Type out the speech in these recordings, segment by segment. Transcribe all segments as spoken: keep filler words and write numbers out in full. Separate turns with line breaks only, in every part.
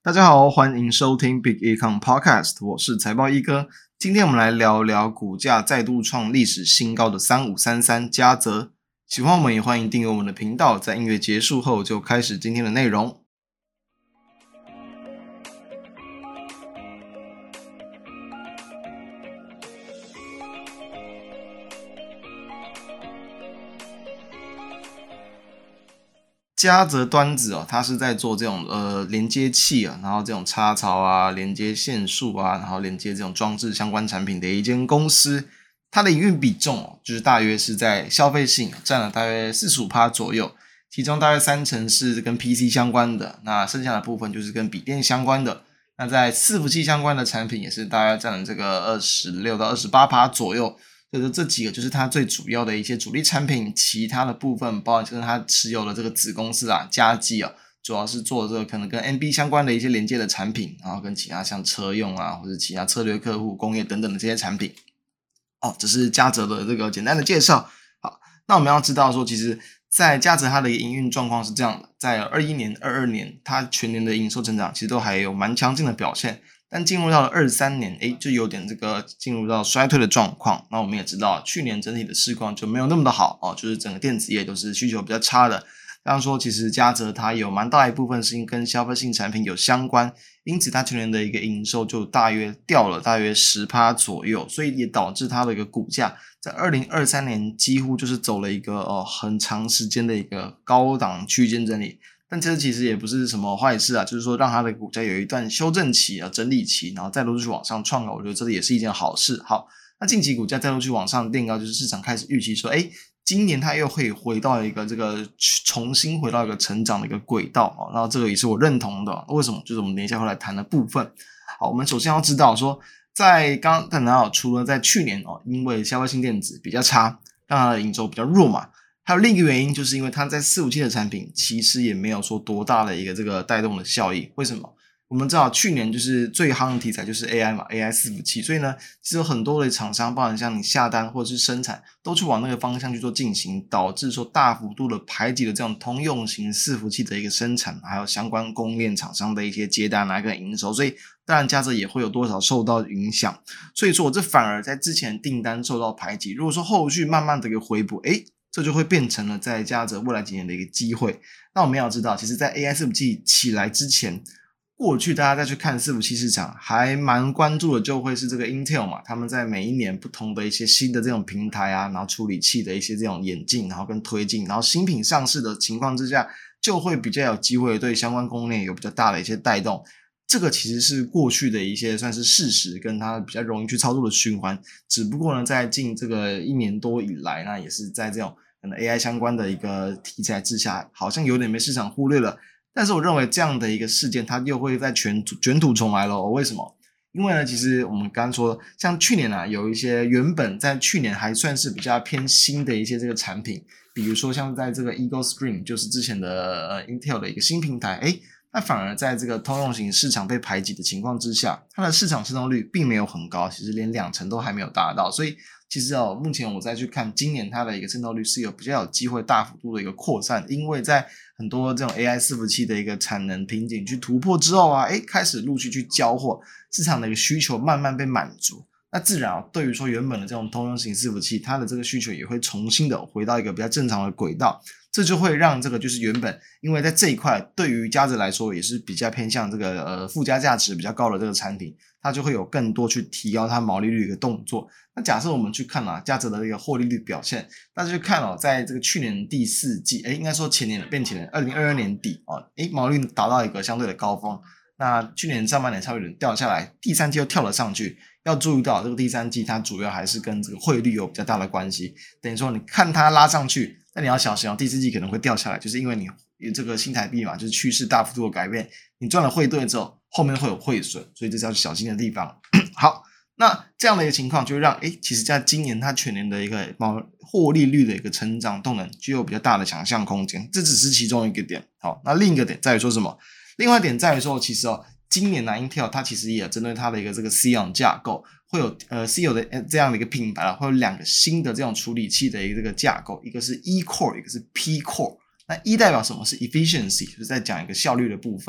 大家好，欢迎收听 Big Econ Podcast， 我是财报一哥。今天我们来聊聊股价再度创历史新高的三五三三嘉泽。喜欢我们也欢迎订阅我们的频道，在音乐结束后就开始今天的内容。嘉泽端子哦，它是在做这种呃连接器啊，然后这种插槽啊、连接线束啊，然后连接这种装置相关产品的一间公司。它的营运比重哦，就是大约是在消费性占了大约 百分之四十五 左右，其中大约三成是跟 P C 相关的，那剩下的部分就是跟笔电相关的。那在伺服器相关的产品也是大约占了这个 二十六到二十八 左右。所以这几个就是它最主要的一些主力产品，其他的部分包含就是它持有的这个子公司啊，嘉基啊，主要是做这个可能跟 N B 相关的一些连接的产品，然后跟其他像车用啊或者其他策略客户、工业等等的这些产品。哦，这是嘉泽的这个简单的介绍。好，那我们要知道说，其实在嘉泽它的营运状况是这样的，在二一年、二二年，它全年的营收成长其实都还有蛮强劲的表现。但进入到了二三年，诶，就有点这个进入到衰退的状况。那我们也知道，去年整体的市况就没有那么的好哦，就是整个电子业都是需求比较差的。当然说，其实嘉泽它有蛮大一部分是跟消费性产品有相关，因此它去年的一个营收就大约掉了大约 百分之十 左右，所以也导致它的一个股价在二零二三年几乎就是走了一个哦很长时间的一个高档区间整理。但这其实也不是什么坏事啊，就是说让它的股价有一段修正期啊、整理期，然后再度去往上创高，我觉得这也是一件好事。好，那近期股价再度去往上垫高，就是市场开始预期说，诶，今年它又会回到一个这个重新回到一个成长的一个轨道啊，然后这个也是我认同的。为什么？就是我们等一下会来谈的部分。好，我们首先要知道说，在刚刚谈到除了在去年哦，因为消费性电子比较差，让它的营收比较弱嘛。还有另一个原因，就是因为它在伺服器的产品其实也没有说多大的一个这个带动的效益。为什么？我们知道去年就是最夯的题材就是 A I 嘛 ，A I 伺服器，所以呢，其实有很多的厂商，包含像你下单或者是生产，都去往那个方向去做进行，导致说大幅度的排挤了这种通用型伺服器的一个生产，还有相关供应链厂商的一些接单啊跟营收，所以当然嘉泽也会有多少受到影响。所以说我这反而在之前订单受到排挤，如果说后续慢慢的一个回补，诶这就会变成了在嘉泽未来几年的一个机会。那我们要知道，其实在 A I 伺服器起来之前，过去大家再去看伺服器市场还蛮关注的就会是这个 Intel 嘛，他们在每一年不同的一些新的这种平台啊，然后处理器的一些这种演进，然后跟推进，然后新品上市的情况之下，就会比较有机会对相关供应链有比较大的一些带动。这个其实是过去的一些算是事实，跟它比较容易去操作的循环。只不过呢，在近这个一年多以来呢，也是在这种可能 A I 相关的一个题材之下，好像有点被市场忽略了。但是我认为这样的一个事件，它又会再卷卷土重来了。为什么？因为呢，其实我们刚刚说，像去年啊，有一些原本在去年还算是比较偏新的一些这个产品，比如说像在这个 Eagle Stream， 就是之前的呃 Intel 的一个新平台，诶那反而在这个通用型市场被排挤的情况之下，它的市场渗透率并没有很高，其实连两成都还没有达到。所以其实哦，目前我再去看今年它的一个渗透率是有比较有机会大幅度的一个扩散，因为在很多这种 A I 伺服器的一个产能瓶颈去突破之后啊，诶开始陆续去交货，市场的一个需求慢慢被满足。那自然、哦、对于说原本的这种通用型伺服器，它的这个需求也会重新的回到一个比较正常的轨道，这就会让这个就是原本因为在这一块对于嘉泽来说也是比较偏向这个呃附加价值比较高的这个产品，它就会有更多去提高它毛利率的一个动作。那假设我们去看啊嘉泽的一个获利率表现，大家去看哦，在这个去年第四季，诶应该说前年变前年二零二二年底哦，诶毛利率达到一个相对的高峰。那去年上半年稍微有点掉下来，第三季又跳了上去。要注意到这个第三季它主要还是跟这个汇率有比较大的关系，等于说你看它拉上去，那你要小心哦，第四季可能会掉下来，就是因为你这个新台币嘛，就是趋势大幅度的改变，你赚了汇兑之后，后面会有汇损，所以这是要小心的地方。好，那这样的一个情况就会让诶其实在今年它全年的一个获利率的一个成长动能具有比较大的想象空间，这只是其中一个点。好，那另一个点在于说什么？另外一点在于说，其实哦，今年呢 Intel 它其实也针对它的一个这个 Xeon 架构，会有呃 Xeon 的这样的一个品牌会有两个新的这种处理器的一个这个架构，一个是 E Core， 一个是 P Core。那 E 代表什么？是 efficiency， 就是在讲一个效率的部分。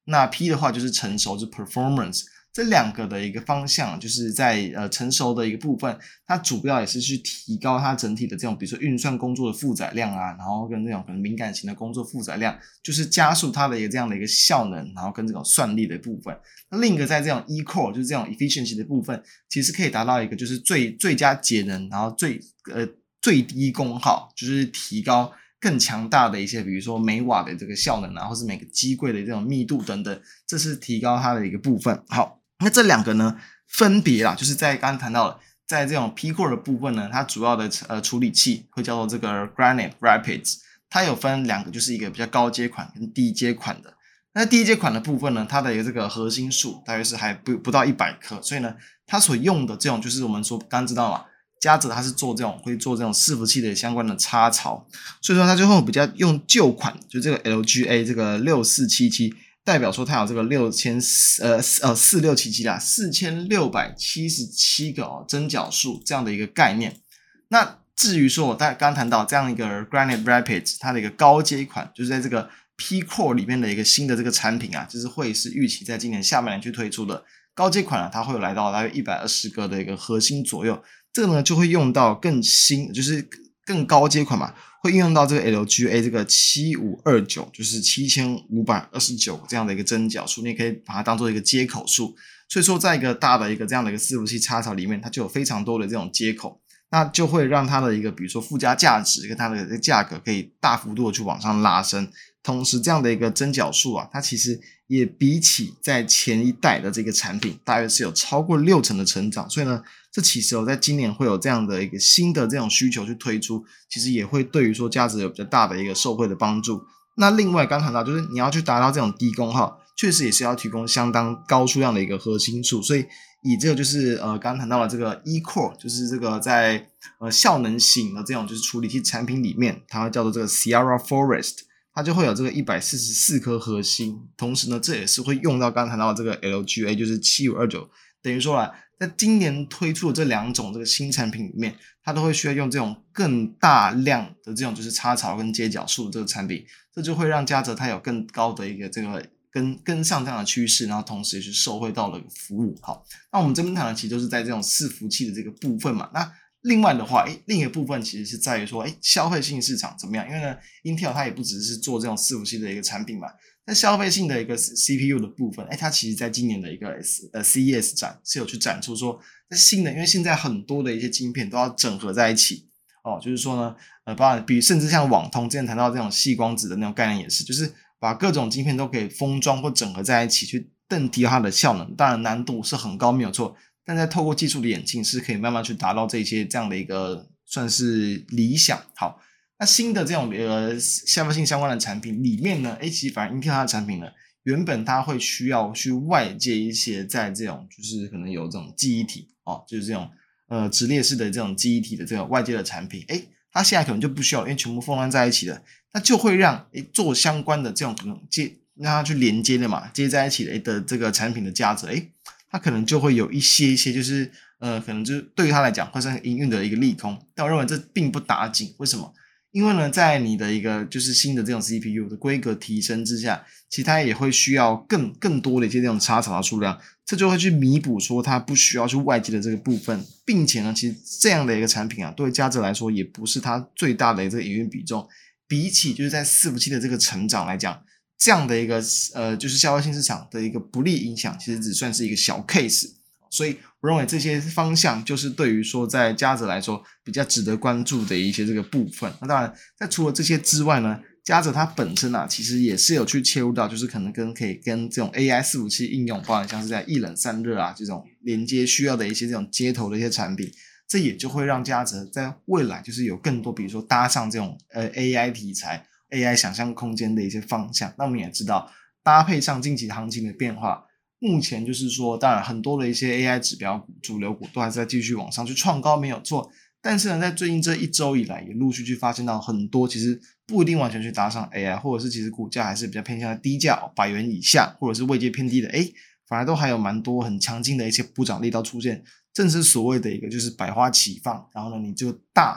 那 P 的话就是成熟，就是 performance。这两个的一个方向，就是在呃成熟的一个部分，它主要也是去提高它整体的这种，比如说运算工作的负载量啊，然后跟这种可能敏感型的工作负载量，就是加速它的一个这样的一个效能，然后跟这种算力的部分。那另一个在这种 E-core 就是这种 efficiency 的部分，其实可以达到一个就是最最佳节能，然后最呃最低功耗，就是提高更强大的一些，比如说每瓦的这个效能啊，或是每个机柜的这种密度等等，这是提高它的一个部分。好。那这两个呢，分别啦，就是在刚刚谈到了，在这种 P-core 的部分呢，它主要的呃处理器会叫做这个 Granite Rapids， 它有分两个，就是一个比较高阶款跟低阶款的。那低阶款的部分呢，它的这个核心数大约是还不不到一百克，所以呢，它所用的这种就是我们说刚刚知道嘛，嘉泽它是做这种会做这种伺服器的相关的插槽，所以说它就会比较用旧款，就这个 L G A 这个六四七七。代表说它有这个六千呃呃四六七七啦，四千六百七十七个哦针脚数这样的一个概念。那至于说我刚刚谈到这样一个 Granite Rapids， 它的一个高阶款，就是在这个 P-core 里面的一个新的这个产品啊，就是会是预期在今年下半年去推出的高阶款啊，它会有来到大约一百二十个的一个核心左右。这个呢就会用到更新，就是更高阶款嘛。会应用到这个 L G A 这个七五二九，就是七千五百二十九这样的一个针脚数，你也可以把它当做一个接口数。所以说在一个大的一个这样的一个伺服器插槽里面，它就有非常多的这种接口，那就会让它的一个比如说附加价值跟它的价格可以大幅度的去往上拉升。同时这样的一个针脚数啊，它其实也比起在前一代的这个产品大约是有超过六成的成长，所以呢这其实哦，在今年会有这样的一个新的这种需求去推出，其实也会对于说价值有比较大的一个受惠的帮助。那另外刚谈到就是你要去达到这种低功耗，确实也是要提供相当高数量的一个核心数，所以以这个就是呃刚谈到了这个 E-core， 就是这个在呃效能型的这种就是处理器产品里面，它会叫做这个 Sierra Forest， 它就会有这个一百四十四颗核心，同时呢这也是会用到刚谈到的这个 L G A， 就是七五二九，等于说啦在今年推出的这两种这个新产品里面，它都会需要用这种更大量的这种就是插槽跟接脚数的这个产品，这就会让嘉泽它有更高的一个这个跟跟上这样的趋势，然后同时也是受惠到了服务。好，那我们这边谈的其实就是在这种伺服器的这个部分嘛。那另外的话，诶另一个部分其实是在于说，诶消费性市场怎么样？因为呢 Intel 它也不只是做这种伺服器的一个产品嘛。在消费性的一个 C P U 的部分，哎，它其实在今年的一个 S, 呃 C E S 展是有去展出说，在新的，因为现在很多的一些晶片都要整合在一起哦，就是说呢，呃，包含比甚至像网通之前谈到这种矽光子的那种概念也是，就是把各种晶片都可以封装或整合在一起，去更提高它的效能。当然难度是很高，没有错，但在透过技术的演进，是可以慢慢去达到这些这样的一个算是理想。好。那新的这种呃消费性相关的产品里面呢，诶其实反而 Intel 它的产品呢，原本它会需要去外接一些在这种就是可能有这种记忆体哦，就是这种呃直列式的这种记忆体的这种外接的产品，诶它现在可能就不需要，因为全部封装在一起了，那就会让诶做相关的这种可能接让它去连接的嘛，接在一起的的这个产品的价值，诶它可能就会有一些一些就是呃可能就是对于它来讲会是营运的一个利空，但我认为这并不打紧，为什么？因为呢，在你的一个就是新的这种 C P U 的规格提升之下，其实它也会需要更更多的一些这种插槽的数量，这就会去弥补说它不需要去外接的这个部分，并且呢，其实这样的一个产品啊，对嘉泽来说也不是它最大的这个营运比重，比起就是在伺服器的这个成长来讲，这样的一个呃就是消费性市场的一个不利影响，其实只算是一个小 case。所以我认为这些方向就是对于说在嘉泽来说比较值得关注的一些这个部分。那当然在除了这些之外呢，嘉泽它本身啊其实也是有去切入到就是可能跟可以跟这种 A I 伺服器应用，包含像是在一冷散热啊这种连接需要的一些这种接头的一些产品，这也就会让嘉泽在未来就是有更多比如说搭上这种呃 A I 题材 A I 想象空间的一些方向。那我们也知道搭配上近期行情的变化，目前就是说当然很多的一些 A I 指标股主流股都还是在继续往上去创高没有错，但是呢在最近这一周以来也陆续去发现到很多其实不一定完全去搭上 A I， 或者是其实股价还是比较偏向低价百元以下或者是位阶偏低的，诶反而都还有蛮多很强劲的一些补涨力道出现，正是所谓的一个就是百花齐放，然后呢你就大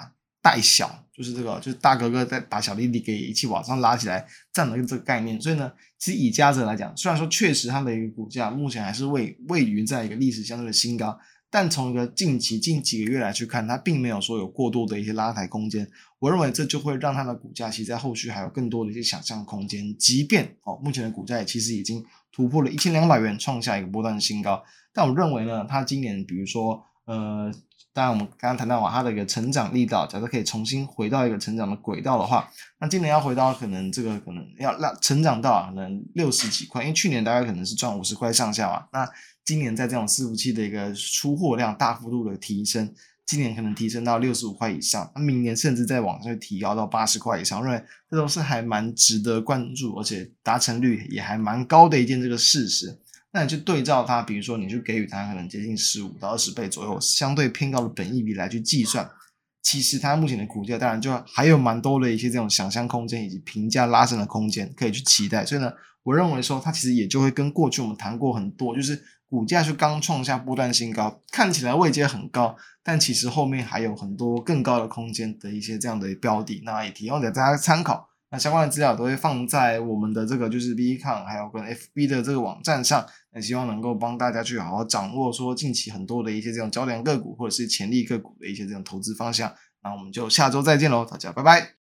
带小，就是这个就是大哥哥在把小弟弟给一起往上拉起来这样的这个概念。所以呢，其实以嘉泽来讲，虽然说确实它的一个股价目前还是位位于在一个历史相对的新高，但从一个近期近几个月来去看，它并没有说有过多的一些拉抬空间。我认为这就会让它的股价其实在后续还有更多的一些想象空间。即便哦，目前的股价也其实已经突破了一千两百元，创下一个波段新高。但我认为呢，它今年比如说呃，当然我们刚刚谈到它的一个成长力道，假设可以重新回到一个成长的轨道的话，那今年要回到可能这个可能要让成长到可能六十几块，因为去年大概可能是赚五十块上下嘛。那今年在这种伺服器的一个出货量大幅度的提升，今年可能提升到六十五块以上，那明年甚至再往上提高到八十块以上，我认为这都是还蛮值得关注，而且达成率也还蛮高的一件这个事实。那你去对照它，比如说你去给予它可能接近十五到二十倍左右相对偏高的本益比来去计算，其实它目前的股价当然就还有蛮多的一些这种想象空间以及评价拉升的空间可以去期待。所以呢，我认为说它其实也就会跟过去我们谈过很多，就是股价是刚创下波段新高，看起来位阶很高，但其实后面还有很多更高的空间的一些这样的标的，那也提供给大家参考。那相关的资料都会放在我们的这个就是 Bcon 还有跟 F B 的这个网站上，那希望能够帮大家去好好掌握说近期很多的一些这种焦点个股或者是潜力个股的一些这种投资方向。那我们就下周再见喽，大家拜拜。